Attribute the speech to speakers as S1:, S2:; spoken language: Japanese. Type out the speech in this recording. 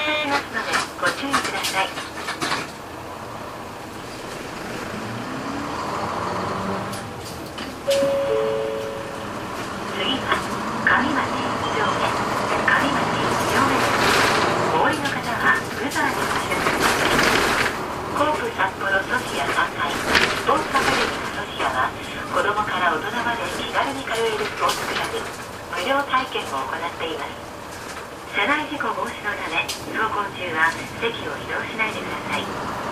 S1: しますのでご注意ください。次は上町1丁目、上町1丁目です。お降りの方はブザーにご注意ください。コープ札幌ソシア3階スポーツアカデミーソシアは子供から大人まで気軽に通えるスポーツクラブ、無料体験を行っています。車内事故防止のため走行中は席を移動しないでください。